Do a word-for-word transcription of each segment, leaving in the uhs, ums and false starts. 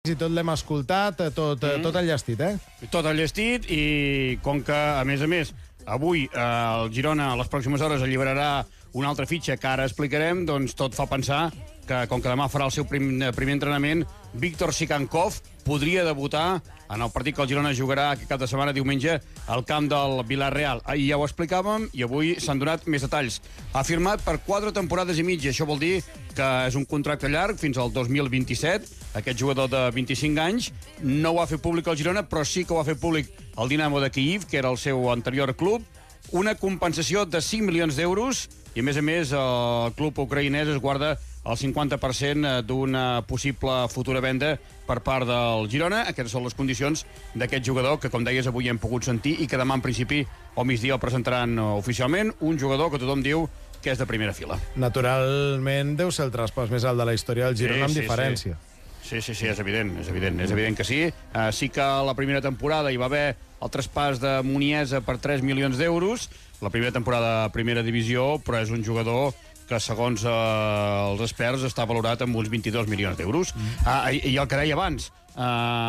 i tot l'hem escoltat, tot, mm. tot enllestit, eh? Tot enllestit i com que, a més a més, avui eh, el Girona a les pròximes hores alliberarà una altra fitxa que ara explicarem, doncs tot fa pensar que, com que demà farà el seu prim, primer entrenament, Víctor Sikankov podria debutar en el partit que el Girona jugarà aquest cap de setmana, diumenge, al camp del Villarreal. Ahir ja ho explicàvem i avui s'han donat més detalls. Ha firmat per quatre temporades i mitja. Això vol dir que és un contracte llarg fins al dos mil vint-i-set. Aquest jugador de vint-i-cinc anys no ho ha fet públic al Girona, però sí que ho ha fet públic el Dinamo de Kyiv, que era el seu anterior club. Una compensació de cinc milions d'euros i, a més a més, el club ucraïnès es guarda el cinquanta per cent d'una possible futura venda per part del Girona. Aquestes són les condicions d'aquest jugador que, com deies, avui hem pogut sentir i que demà, en principi, o migdia el presentaran oficialment. Un jugador que tothom diu que és de primera fila. Naturalment deu ser el traspàs més alt de la història del Girona, sí, amb sí, diferència. Sí. Sí, sí, sí, és evident, és evident, és evident que sí. Uh, sí que la primera temporada hi va haver el traspàs de Muniesa per tres milions d'euros, la primera temporada a primera divisió, però és un jugador que, segons uh, els experts, està valorat amb uns vint-i-dos milions d'euros. Mm. Uh, i, I el que deia abans, uh,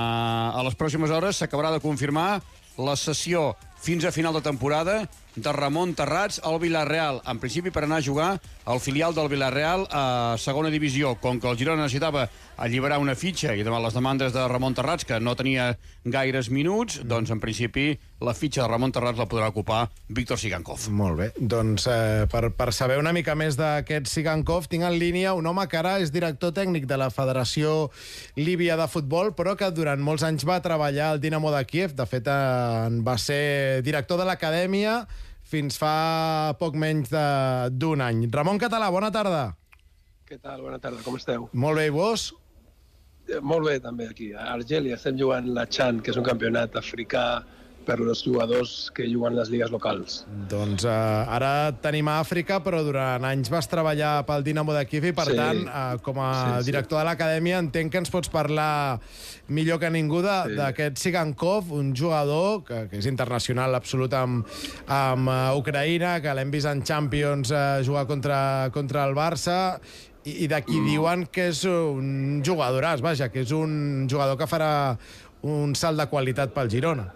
a les pròximes hores s'acabarà de confirmar la cessió fins a final de temporada de Ramon Terrats al Villarreal, en principi per anar a jugar al filial del Villarreal a segona divisió. Com que el Girona necessitava alliberar una fitxa i davant les demandes de Ramon Terrats, que no tenia gaires minuts, mm. doncs en principi la fitxa de Ramon Terrats la podrà ocupar Víctor Sikankov. Molt bé, doncs eh, per, per saber una mica més d'aquest Sikankov tinc en línia un home que ara és director tècnic de la Federació Líbia de Futbol, però que durant molts anys va treballar al Dinamo de Kíev. De fet, en va ser director de l'acadèmia fins fa poc menys d'un any. Ramon Català, bona tarda. Què tal? Bona tarda, com esteu? Molt bé, i vos? Eh, molt bé, també, aquí. A Argèlia estem jugant la Chan, que és un campionat africà per als jugadors que juguen les lligues locals. Doncs eh, ara tenim a Àfrica, però durant anys vas treballar pel Dinamo de Kíev i, per sí. tant, eh, com a sí, director sí. de l'acadèmia, entenc que ens pots parlar millor que ningú d'aquest sí. Sikankov, un jugador que, que és internacional absolut amb, amb uh, Ucraïna, que l'hem vist en Champions uh, jugar contra, contra el Barça, i, i d'aquí mm. diuen que és un jugadoràs, vaja, que és un jugador que farà un salt de qualitat pel Girona.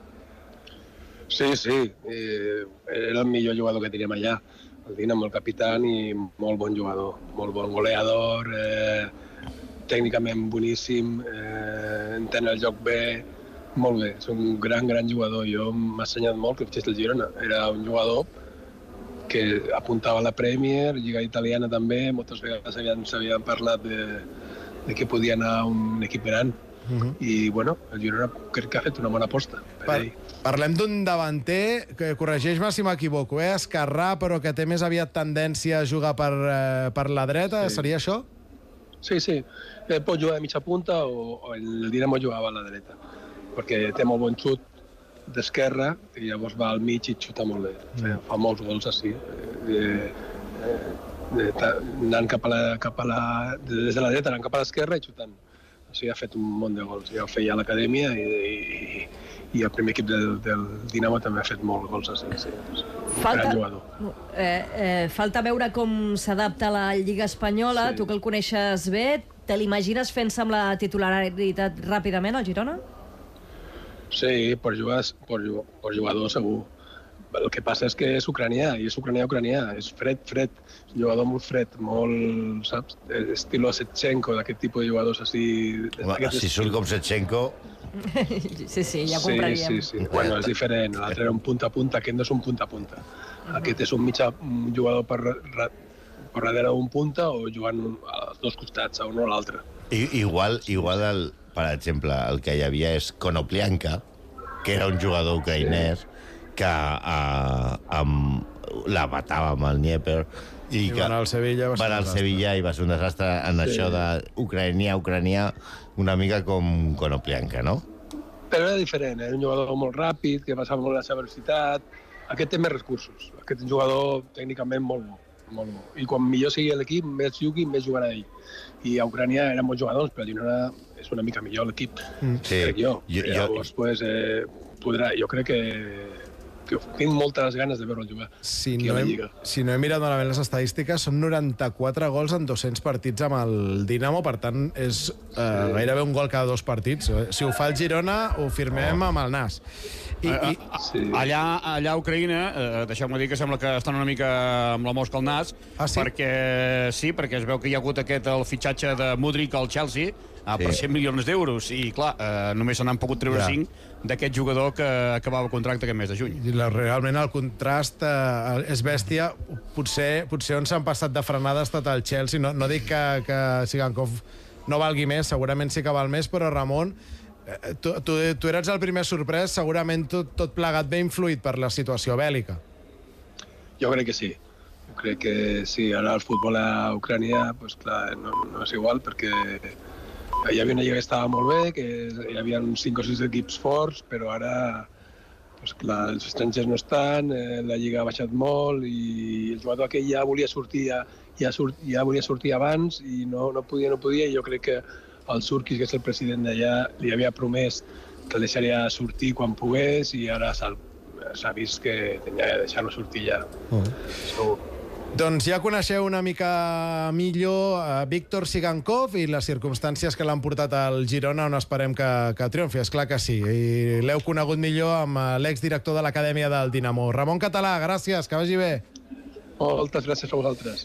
Sí, sí, eh, era el millor jugador que teníem allà, el Dinamo, el capità, i molt bon jugador, molt bon goleador, eh, tècnicament boníssim, eh, entén el joc bé, molt bé, és un gran, gran jugador. Jo m'ha assenyat molt que fitxés el Girona. Era un jugador que apuntava a la Premier, Lliga Italiana també, moltes vegades s'havien parlat de, de que podia anar a un equip gran. Uh-huh. I, bueno, el Girona crec que ha fet una bona aposta per, per ell. Parlem d'un davanter, que corregeix-me si m'equivoco, eh? esquerrà, però que té més aviat tendència a jugar per, eh, per la dreta, sí. Seria això? Sí, sí. Eh, pot jugar de mitja punta o, o el Dinamo jugava a la dreta, perquè té molt bon xut d'esquerra i llavors va al mig i xuta molt bé. Mm. Fa molts gols així. Eh, eh, eh, anant cap a la, cap a la, des de la dreta, anant cap a l'esquerra i xutant. Així ha fet un munt de gols. Ja ho feia a l'acadèmia i, i, i el primer equip del, del Dinamo també ha fet molts gols. Així, sí. Falta, gran jugador. Eh, eh, falta veure com s'adapta a la Lliga Espanyola. Sí. Tu que el coneixes bé, te l'imagines fent-se amb la titularitat ràpidament al Girona? Sí, per, jugar, per, per jugador segur. El que passa és que és ucranià, i és ucranià-ucranià, és fred, fred, és un jugador molt fred, molt, saps, estilo Shevchenko, d'aquest tipus de jugadors així... Home, si surt com Shevchenko... Sí, sí, ja ho compraríem. Sí, sí, sí. Bueno, és diferent, l'altre era un punta a punta, aquest no és un punta a punta. Aquest és un mitjà un jugador per, per darrere d'un punta o jugant als dos costats, a un o a l'altre. Igual, igual el, per exemple, el que hi havia és Konoplyanka, que era un jugador ucraïnès, que uh, amb, la batava amb el Dnieper i, I que van al Sevilla, van al Sevilla i va ser un desastre en sí. Això d'ucraïnià, ucranià, una mica com Konoplyanka, no? Però era diferent, era un jugador molt ràpid, que passava molt la seva velocitat. Aquest té més recursos, aquest és un jugador tècnicament molt bo, molt bo. I quan millor sigui l'equip, més jugui, més jugarà ell. I a Ucrània eren molts jugadors, però a Girona és una mica millor l'equip, mm. sí. crec jo. jo, jo... Llavors, pues, eh, podrà, jo crec que que tinc moltes ganes de veure'l jugar Si aquí no, a la he, Lliga. si no he mirat malament les estadístiques, són noranta-quatre gols en dos-cents partits amb el Dinamo, per tant, és eh, gairebé un gol cada dos partits. Si ho fa el Girona, ho firmem amb el nas. I, i... Sí. Allà, allà a Ucraïna, eh, deixeu-me dir que sembla que estan una mica amb la mosca al nas, Ah, sí? perquè sí, perquè es veu que hi ha hagut aquest el fitxatge de Mudryk al Chelsea ah, Sí. per cent milions d'euros, i clar, eh, només se n'han pogut treure Ja. cinc d'aquest jugador que acabava contracte aquest mes de juny. I la, realment el contrast eh, és bèstia. Potser, potser on s'han passat de frenada ha estat el Chelsea. No, no dic que, que Sigankov no valgui més, segurament sí que val més, però Ramon, eh, tu, tu, tu eres el primer sorprès, segurament tot, tot plegat ve influït per la situació bèl·lica. Jo crec que sí. Jo crec que sí. Ara el futbol a Ucrània, pues, clar, no, no és igual, perquè hi havia una lliga que estava molt bé, que hi havia uns cinc o sis equips forts, però ara pues, clar, els estrangers no estan, eh, la lliga ha baixat molt i el jugador aquell ja volia sortir, ja, ja, surt, ja volia sortir abans i no, no podia, no podia. I jo crec que el Surkis, que és el president d'allà, li havia promès que el deixaria sortir quan pogués i ara s'ha vist que tenia de deixar-lo sortir ja. Uh -huh. Segur. Doncs ja coneixeu una mica millor uh, Víctor Sigankov i les circumstàncies que l'han portat al Girona, on esperem que, que triomfi. És clar que sí. I l'heu conegut millor amb uh, l'exdirector de l'Acadèmia del Dinamo. Ramon Català, gràcies, que vagi bé. Moltes gràcies a vosaltres.